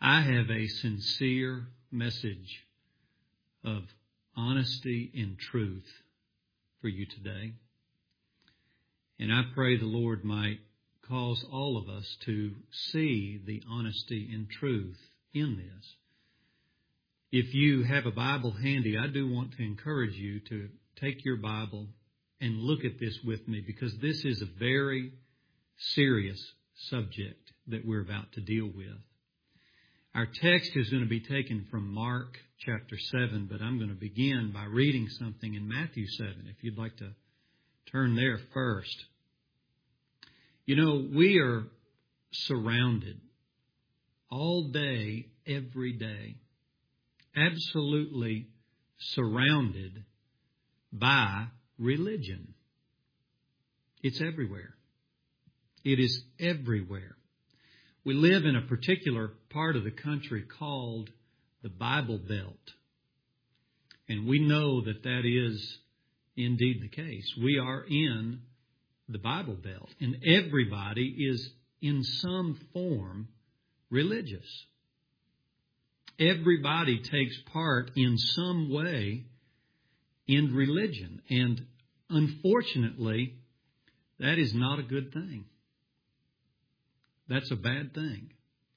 I have a sincere message of honesty and truth for you today. And I pray the Lord might cause all of us to see the honesty and truth in this. If you have a Bible handy, I do want to encourage you to take your Bible and look at this with me, because this is a very serious subject that we're about to deal with. Our text is going to be taken from Mark chapter 7, but I'm going to begin by reading something in Matthew 7, if you'd like to turn there first. You know, we are surrounded all day, every day, absolutely surrounded by religion. It's everywhere. It is everywhere. We live in a particular part of the country called the Bible Belt. And we know that that is indeed the case. We are in the Bible Belt, and everybody is in some form religious. Everybody takes part in some way in religion, and unfortunately, that is not a good thing. That's a bad thing.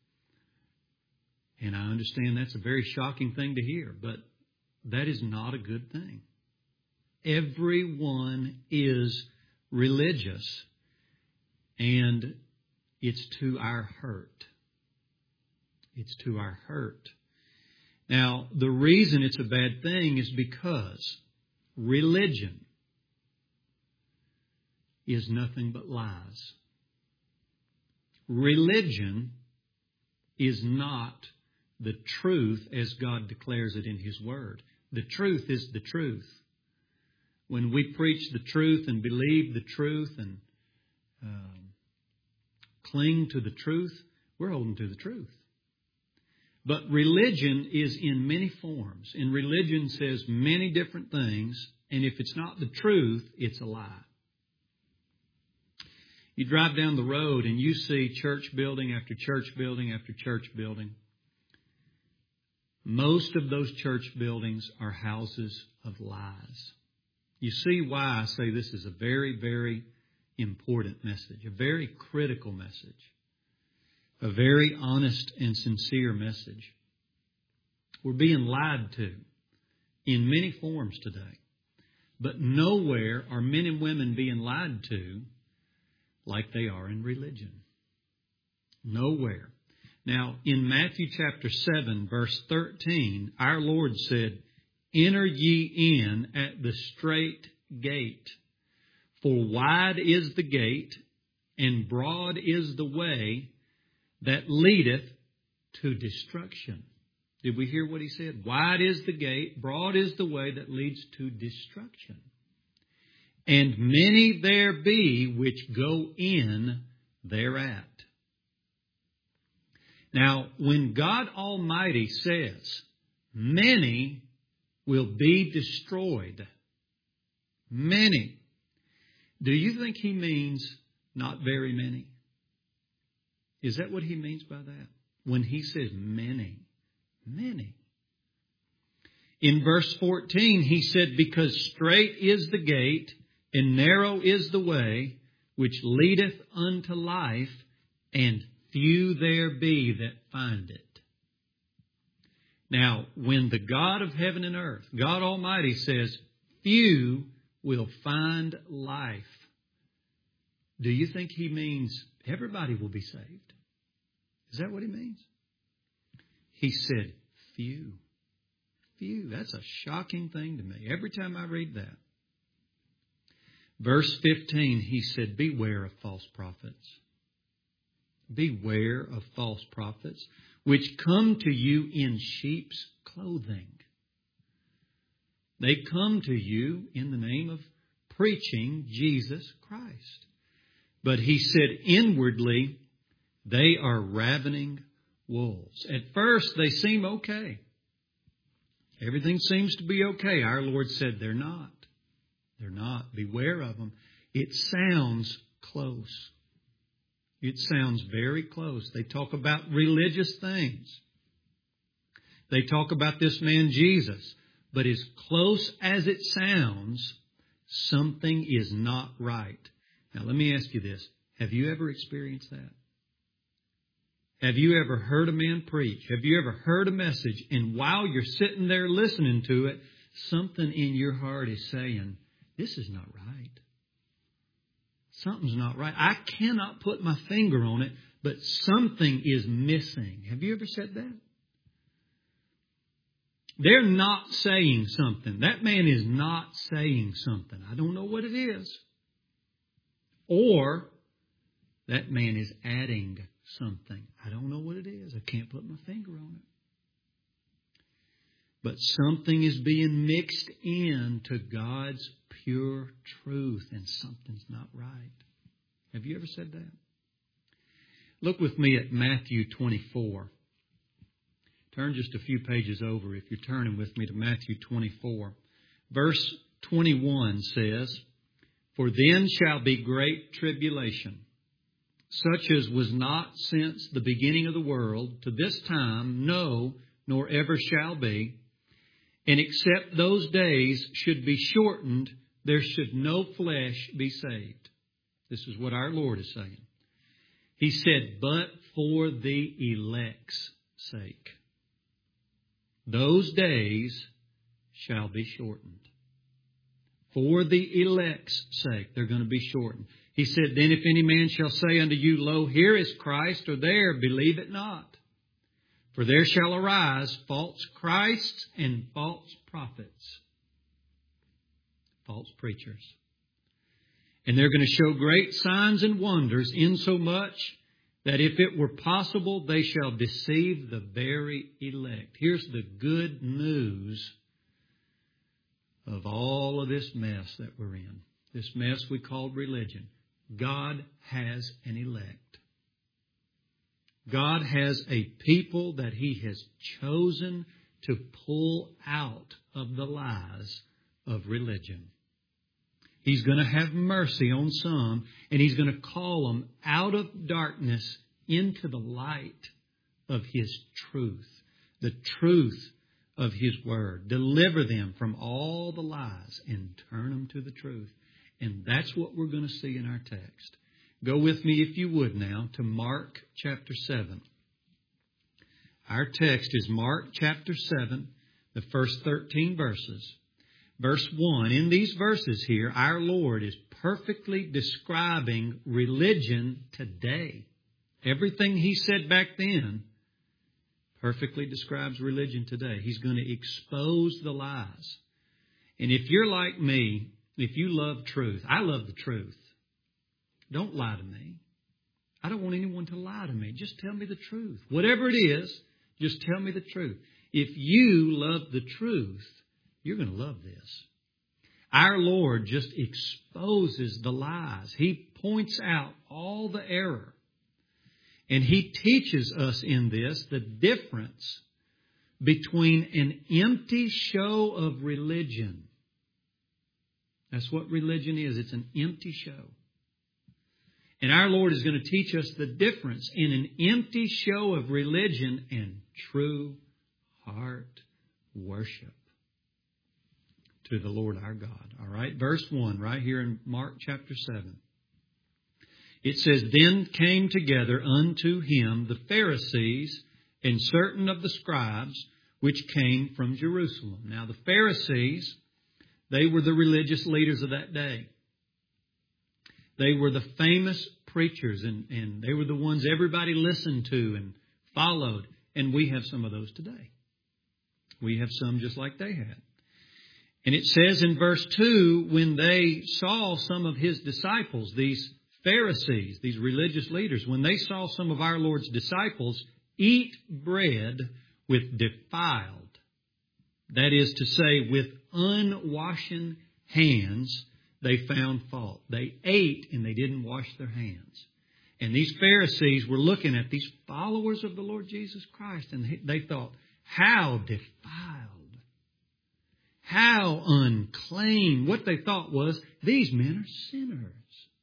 And I understand that's a very shocking thing to hear, but that is not a good thing. Everyone is religious, and it's to our hurt. It's to our hurt. Now, the reason it's a bad thing is because religion is nothing but lies. Religion is not the truth as God declares it in His Word. The truth is the truth. When we preach the truth and believe the truth and cling to the truth, we're holding to the truth. But religion is in many forms, and religion says many different things, and if it's not the truth, it's a lie. You drive down the road and you see church building after church building after church building. Most of those church buildings are houses of lies. You see why I say this is a very, very important message, a very critical message, a very honest and sincere message. We're being lied to in many forms today, but nowhere are men and women being lied to like they are in religion. Nowhere. Now, in Matthew chapter 7, verse 13, our Lord said, "Enter ye in at the strait gate, for wide is the gate, and broad is the way that leadeth to destruction." Did we hear what He said? Wide is the gate, broad is the way that leads to destruction. And many there be which go in thereat. Now, when God Almighty says, many will be destroyed, many, do you think He means not very many? Is that what He means by that? When He says many, many. In verse 14, He said, "Because strait is the gate, and narrow is the way which leadeth unto life, and few there be that find it." Now, when the God of heaven and earth, God Almighty, says, few will find life, do you think He means everybody will be saved? Is that what He means? He said, few. Few. That's a shocking thing to me every time I read that. Verse 15, He said, "Beware of false prophets. Beware of false prophets, which come to you in sheep's clothing." They come to you in the name of preaching Jesus Christ. But He said, inwardly, they are ravening wolves. At first, they seem okay. Everything seems to be okay. Our Lord said they're not. They're not. Beware of them. It sounds close. It sounds very close. They talk about religious things. They talk about this man Jesus. But as close as it sounds, something is not right. Now let me ask you this. Have you ever experienced that? Have you ever heard a man preach? Have you ever heard a message, and while you're sitting there listening to it, something in your heart is saying, this is not right. Something's not right. I cannot put my finger on it, but something is missing. Have you ever said that? They're not saying something. That man is not saying something. I don't know what it is. Or that man is adding something. I don't know what it is. I can't put my finger on it. But something is being mixed into God's pure truth, and something's not right. Have you ever said that? Look with me at Matthew 24. Turn just a few pages over if you're turning with me to Matthew 24. Verse 21 says, "For then shall be great tribulation, such as was not since the beginning of the world to this time, no, nor ever shall be. And except those days should be shortened, there should no flesh be saved." This is what our Lord is saying. He said, "But for the elect's sake, those days shall be shortened." For the elect's sake, they're going to be shortened. He said, "Then if any man shall say unto you, Lo, here is Christ, or there, believe it not. For there shall arise false Christs and false prophets," false preachers. "And they're going to show great signs and wonders, insomuch that if it were possible, they shall deceive the very elect." Here's the good news of all of this mess that we're in. This mess we call religion. God has an elect. God has a people that He has chosen to pull out of the lies of religion. He's going to have mercy on some, and He's going to call them out of darkness into the light of His truth, the truth of His Word. Deliver them from all the lies and turn them to the truth. And that's what we're going to see in our text. Go with me, if you would now, to Mark chapter 7. Our text is Mark chapter 7, the first 13 verses. Verse 1, in these verses here, our Lord is perfectly describing religion today. Everything He said back then perfectly describes religion today. He's going to expose the lies. And if you're like me, if you love truth, I love the truth. Don't lie to me. I don't want anyone to lie to me. Just tell me the truth. Whatever it is, just tell me the truth. If you love the truth, you're going to love this. Our Lord just exposes the lies. He points out all the error. And He teaches us in this the difference between an empty show of religion. That's what religion is. It's an empty show. And our Lord is going to teach us the difference in an empty show of religion and true heart worship to the Lord our God. All right, verse 1 right here in Mark chapter 7. It says, "Then came together unto Him the Pharisees and certain of the scribes which came from Jerusalem." Now the Pharisees, they were the religious leaders of that day. They were the famous preachers, and they were the ones everybody listened to and followed. And we have some of those today. We have some just like they had. And it says in verse 2, when they saw some of His disciples, these Pharisees, these religious leaders, when they saw some of our Lord's disciples eat bread with defiled, that is to say, with unwashen hands, they found fault. They ate and they didn't wash their hands. And these Pharisees were looking at these followers of the Lord Jesus Christ, and they thought, how defiled, how unclean. What they thought was, these men are sinners.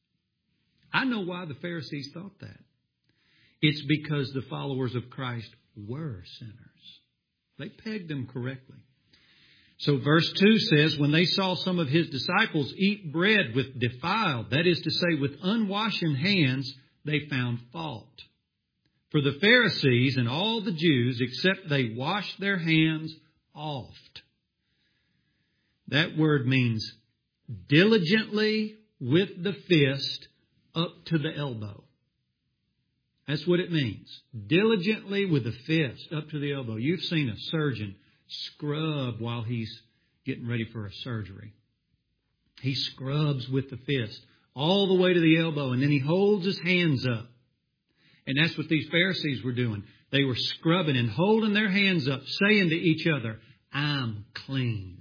I know why the Pharisees thought that. It's because the followers of Christ were sinners. They pegged them correctly. So verse 2 says, when they saw some of his disciples eat bread with defiled, that is to say, with unwashen hands, they found fault. For the Pharisees and all the Jews, except they washed their hands oft. That word means diligently with the fist up to the elbow. That's what it means. Diligently with the fist up to the elbow. You've seen a surgeon scrub while he's getting ready for a surgery. He scrubs with the fist all the way to the elbow, and then he holds his hands up. And that's what these Pharisees were doing. They were scrubbing and holding their hands up, saying to each other, I'm clean.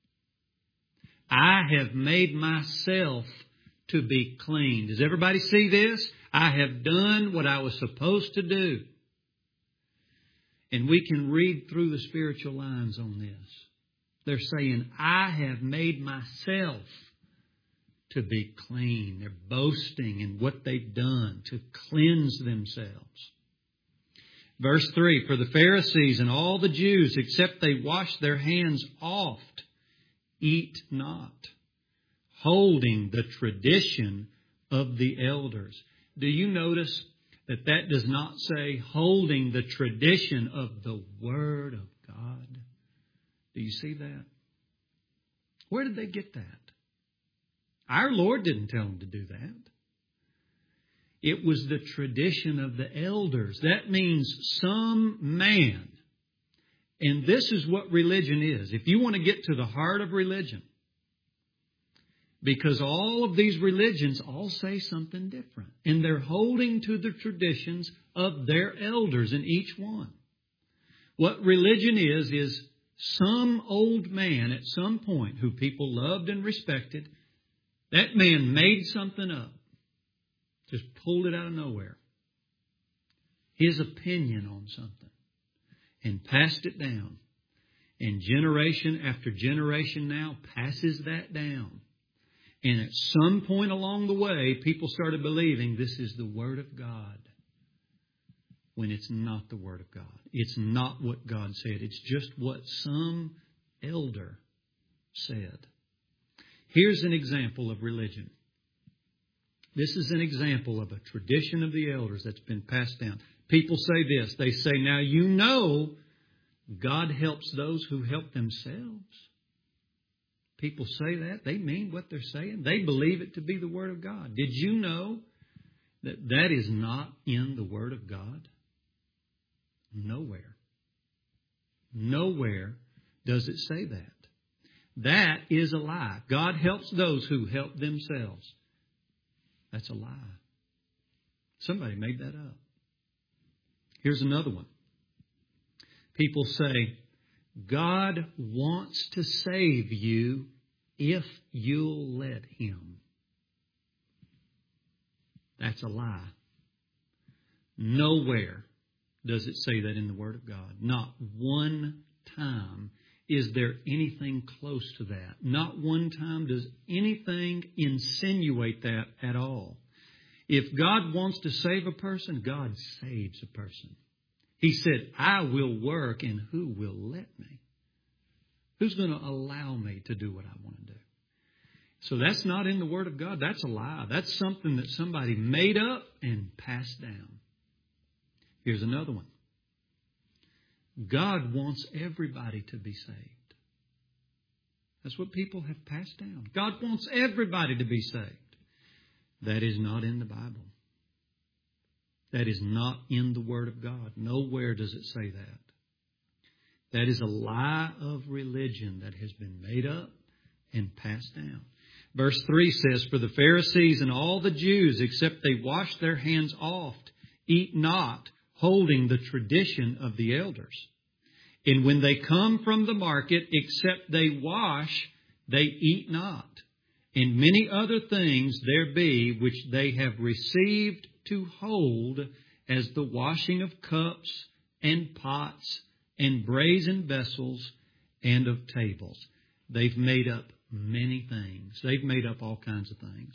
I have made myself to be clean. Does everybody see this? I have done what I was supposed to do. And we can read through the spiritual lines on this. They're saying, I have made myself to be clean. They're boasting in what they've done to cleanse themselves. Verse 3, for the Pharisees and all the Jews, except they wash their hands oft, eat not, holding the tradition of the elders. Do you notice that that does not say holding the tradition of the Word of God? Do you see that? Where did they get that? Our Lord didn't tell them to do that. It was the tradition of the elders. That means some man. And this is what religion is. If you want to get to the heart of religion, because all of these religions all say something different. And they're holding to the traditions of their elders in each one. What religion is some old man at some point who people loved and respected. That man made something up. Just pulled it out of nowhere. His opinion on something. And passed it down. And generation after generation now passes that down. And at some point along the way, people started believing this is the Word of God. When it's not the Word of God. It's not what God said. It's just what some elder said. Here's an example of religion. This is an example of a tradition of the elders that's been passed down. People say this. They say, now you know God helps those who help themselves. People say that. They mean what they're saying. They believe it to be the Word of God. Did you know that that is not in the Word of God? Nowhere. Nowhere does it say that. That is a lie. God helps those who help themselves. That's a lie. Somebody made that up. Here's another one. People say, God wants to save you if you'll let Him. That's a lie. Nowhere does it say that in the Word of God. Not one time is there anything close to that. Not one time does anything insinuate that at all. If God wants to save a person, God saves a person. He said, I will work, and who will let me? Who's going to allow me to do what I want to do? So that's not in the Word of God. That's a lie. That's something that somebody made up and passed down. Here's another one. God wants everybody to be saved. That's what people have passed down. God wants everybody to be saved. That is not in the Bible. That is not in the Word of God. Nowhere does it say that. That is a lie of religion that has been made up and passed down. Verse 3 says, for the Pharisees and all the Jews, except they wash their hands oft, eat not, holding the tradition of the elders. And when they come from the market, except they wash, they eat not. And many other things there be which they have received to hold, as the washing of cups and pots and brazen vessels and of tables. They've made up many things. They've made up all kinds of things.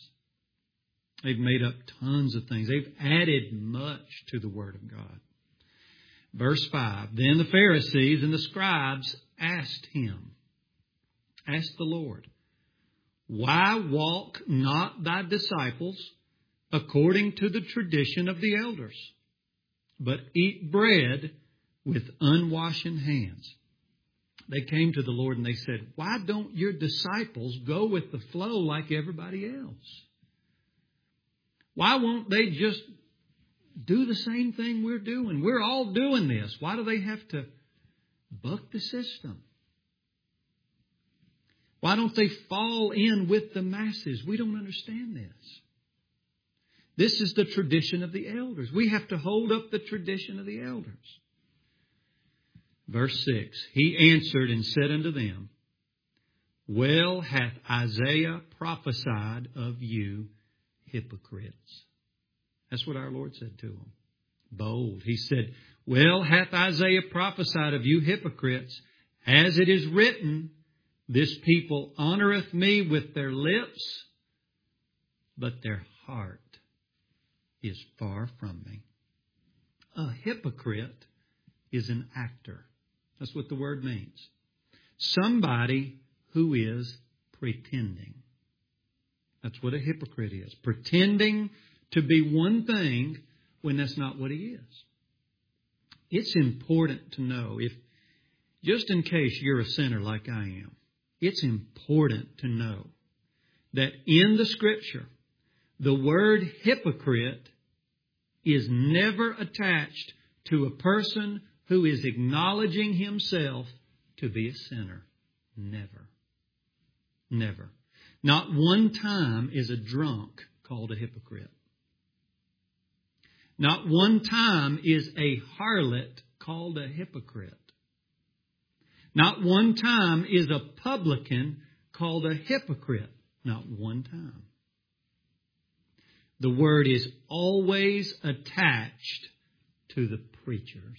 They've made up tons of things. They've added much to the Word of God. Verse 5, then the Pharisees and the scribes asked the Lord, why walk not thy disciples according to the tradition of the elders, but eat bread with unwashen hands? They came to the Lord and they said, why don't your disciples go with the flow like everybody else? Why won't they just do the same thing we're doing? We're all doing this. Why do they have to buck the system? Why don't they fall in with the masses? We don't understand this. This is the tradition of the elders. We have to hold up the tradition of the elders. Verse 6, he answered and said unto them, well hath Isaiah prophesied of you hypocrites. That's what our Lord said to them. Bold. He said, well hath Isaiah prophesied of you hypocrites, as it is written, this people honoreth me with their lips, but their heart is far from me. A hypocrite is an actor. That's what the word means. Somebody who is pretending. That's what a hypocrite is. Pretending to be one thing when that's not what he is. It's important to know, if just in case you're a sinner like I am, it's important to know that in the Scripture, the word hypocrite is never attached to a person who is acknowledging himself to be a sinner. Never. Never. Not one time is a drunk called a hypocrite. Not one time is a harlot called a hypocrite. Not one time is a publican called a hypocrite. Not one time. The word is always attached to the preachers.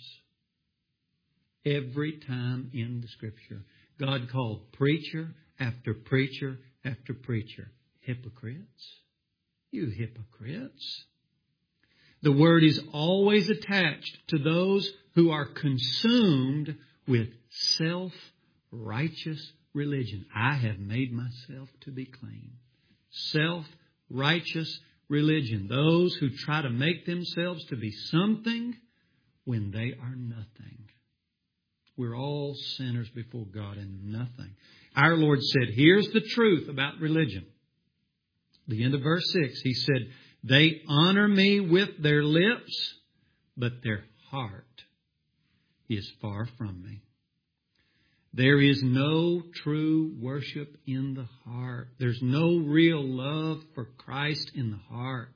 Every time in the Scripture, God called preacher after preacher after preacher hypocrites. You hypocrites. The word is always attached to those who are consumed with self-righteous religion. I have made myself to be clean. Self-righteous religion. Those who try to make themselves to be something when they are nothing. We're all sinners before God and nothing. Our Lord said, here's the truth about religion. The end of verse 6, He said, they honor me with their lips, but their heart is far from me. There is no true worship in the heart. There's no real love for Christ in the heart.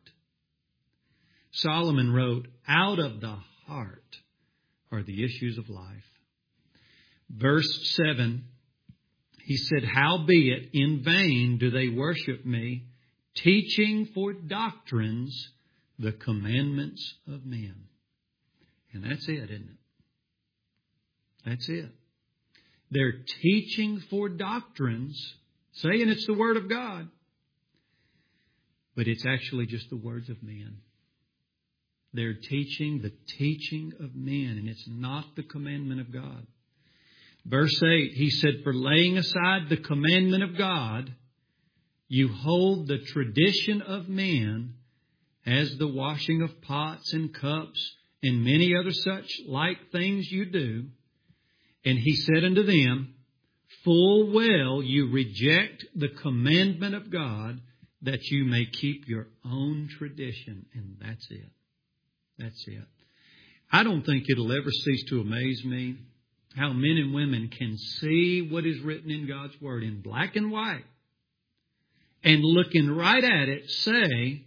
Solomon wrote, out of the heart are the issues of life. Verse 7, he said, howbeit in vain do they worship me, teaching for doctrines the commandments of men. And that's it, isn't it? That's it. They're teaching for doctrines, saying it's the Word of God, but it's actually just the words of men. They're teaching the teaching of men, and it's not the commandment of God. Verse 8, he said, for laying aside the commandment of God, you hold the tradition of men as the washing of pots and cups and many other such like things you do. And he said unto them, full well you reject the commandment of God that you may keep your own tradition. And that's it. That's it. I don't think it'll ever cease to amaze me how men and women can see what is written in God's Word in black and white and looking right at it say,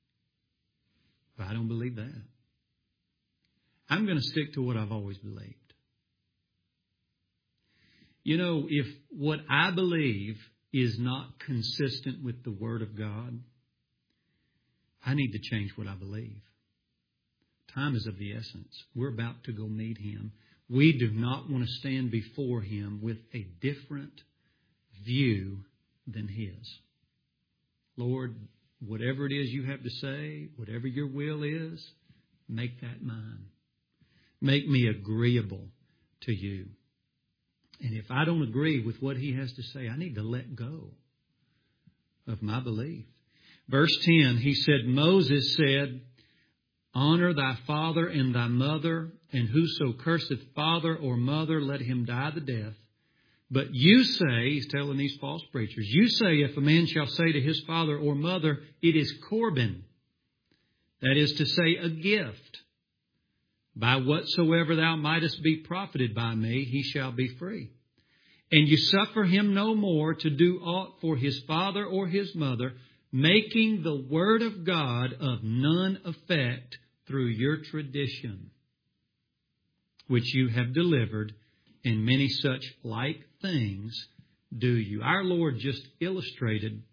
I don't believe that. I'm going to stick to what I've always believed. You know, if what I believe is not consistent with the Word of God, I need to change what I believe. Time is of the essence. We're about to go meet Him. We do not want to stand before Him with a different view than His. Lord, whatever it is you have to say, whatever your will is, make that mine. Make me agreeable to you. And if I don't agree with what he has to say, I need to let go of my belief. Verse 10, he said, Moses said, honor thy father and thy mother, and whoso curseth father or mother, let him die the death. But you say, he's telling these false preachers, you say, if a man shall say to his father or mother, it is Corban, that is to say, a gift, by whatsoever thou mightest be profited by me, he shall be free. And you suffer him no more to do aught for his father or his mother, making the word of God of none effect through your tradition, which you have delivered, and many such like things do you. Our Lord just illustrated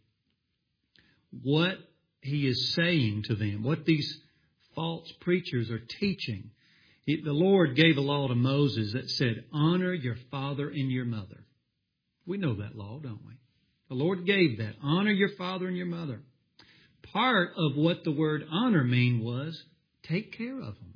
what he is saying to them, what these false preachers are teaching. The Lord gave a law to Moses that said, honor your father and your mother. We know that law, don't we? The Lord gave that. Honor your father and your mother. Part of what the word honor mean was take care of them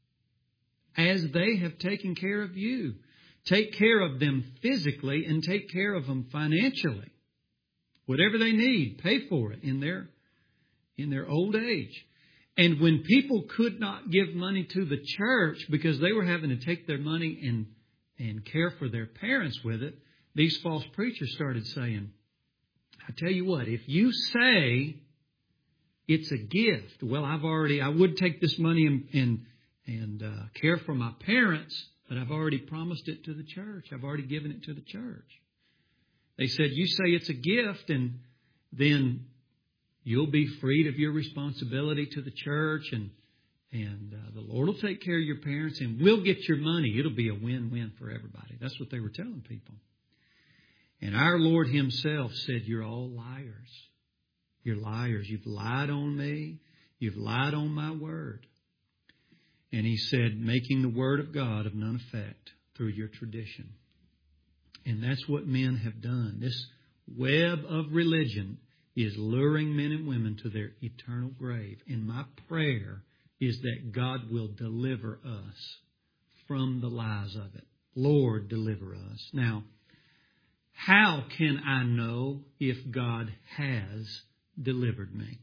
as they have taken care of you. Take care of them physically and take care of them financially. Whatever they need, pay for it in their old age. And when people could not give money to the church because they were having to take their money and care for their parents with it, these false preachers started saying, I tell you what, if you say it's a gift, well, I would take this money and care for my parents, but I've already promised it to the church. I've already given it to the church. They said, you say it's a gift, and then you'll be freed of your responsibility to the church, and the Lord will take care of your parents, and we'll get your money. It'll be a win-win for everybody. That's what they were telling people. And our Lord himself said, you're all liars. You're liars. You've lied on me. You've lied on my word. And he said, making the word of God of none effect through your tradition. And that's what men have done. This web of religion is luring men and women to their eternal grave. And my prayer is that God will deliver us from the lies of it. Lord, deliver us. Now, how can I know if God has delivered me?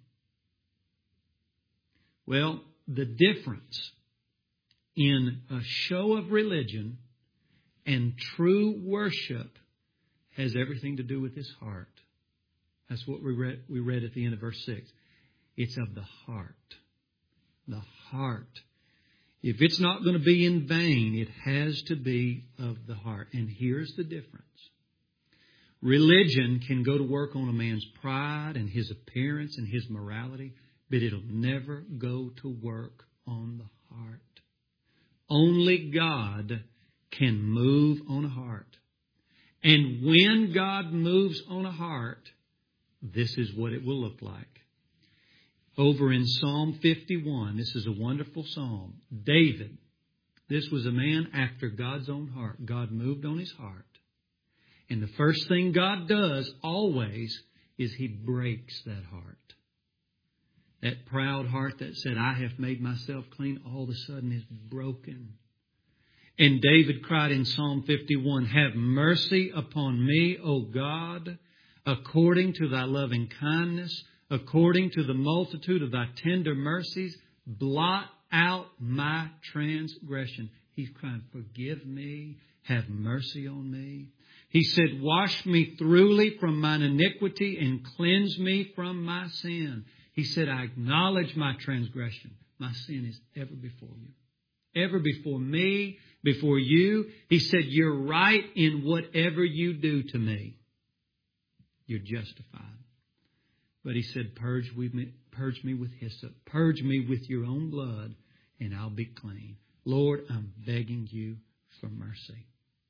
Well, the difference in a show of religion and true worship has everything to do with his heart. That's what we read at the end of verse 6. It's of the heart. The heart. If it's not going to be in vain, it has to be of the heart. And here's the difference. Religion can go to work on a man's pride and his appearance and his morality, but it'll never go to work on the heart. Only God can move on a heart. And when God moves on a heart, this is what it will look like. Over in Psalm 51, this is a wonderful psalm. David, this was a man after God's own heart. God moved on his heart. And the first thing God does always is he breaks that heart. That proud heart that said, I have made myself clean, all of a sudden is broken. And David cried in Psalm 51, have mercy upon me, O God, according to thy loving kindness, according to the multitude of thy tender mercies, blot out my transgression. He's crying, forgive me, have mercy on me. He said, wash me thoroughly from mine iniquity and cleanse me from my sin. He said, I acknowledge my transgression. My sin is ever before you. Ever before me, before you. He said, you're right in whatever you do to me. You're justified. But he said, purge me with hyssop. Purge me with your own blood, and I'll be clean. Lord, I'm begging you for mercy.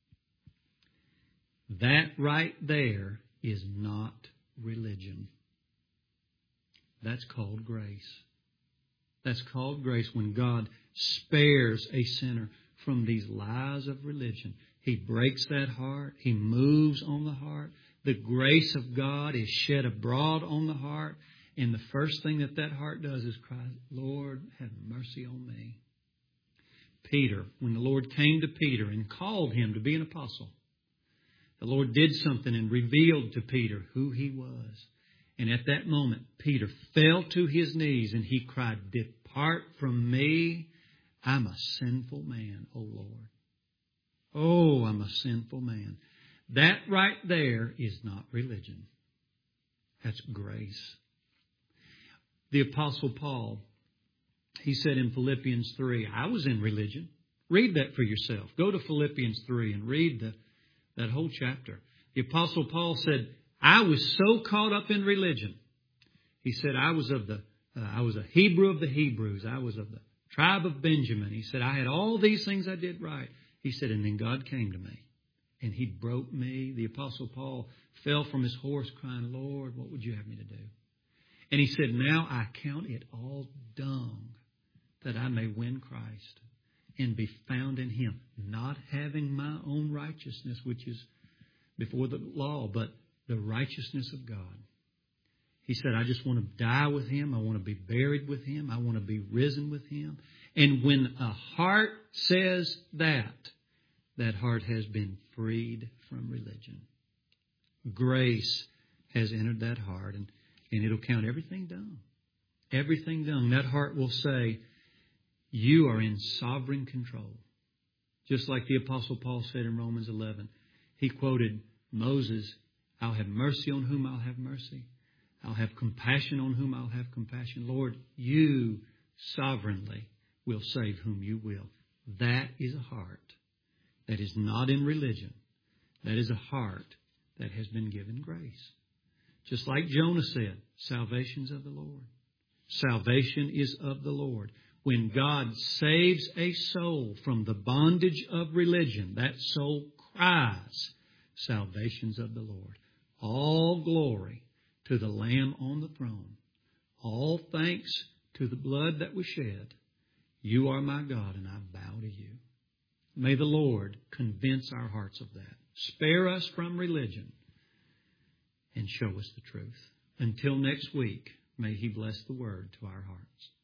That right there is not religion. That's called grace. That's called grace when God spares a sinner from these lies of religion. He breaks that heart. He moves on the heart. The grace of God is shed abroad on the heart. And the first thing that heart does is cry, Lord, have mercy on me. Peter, when the Lord came to Peter and called him to be an apostle, the Lord did something and revealed to Peter who he was. And at that moment, Peter fell to his knees and he cried, "Depart from me. I'm a sinful man, O Lord. Oh, I'm a sinful man." That right there is not religion. That's grace. The Apostle Paul, he said in Philippians 3, I was in religion. Read that for yourself. Go to Philippians 3 and read that whole chapter. The Apostle Paul said, I was so caught up in religion. He said, I was a Hebrew of the Hebrews. I was of the tribe of Benjamin. He said, I had all these things I did right. He said, and then God came to me and He broke me. The Apostle Paul fell from his horse crying, Lord, what would you have me to do? And he said, now I count it all dung that I may win Christ and be found in Him, not having my own righteousness, which is before the law, but the righteousness of God. He said, I just want to die with Him. I want to be buried with Him. I want to be risen with Him. And when a heart says that, that heart has been freed from religion. Grace has entered that heart, and it'll count everything done. Everything done. That heart will say, you are in sovereign control. Just like the Apostle Paul said in Romans 11. He quoted Moses, I'll have mercy on whom I'll have mercy. I'll have compassion on whom I'll have compassion. Lord, you sovereignly will save whom you will. That is a heart that is not in religion. That is a heart that has been given grace. Just like Jonah said, salvation's of the Lord. Salvation is of the Lord. When God saves a soul from the bondage of religion, that soul cries, salvation's of the Lord. All glory to the Lamb on the throne. All thanks to the blood that was shed. You are my God, and I bow to you. May the Lord convince our hearts of that. Spare us from religion and show us the truth. Until next week, may He bless the word to our hearts.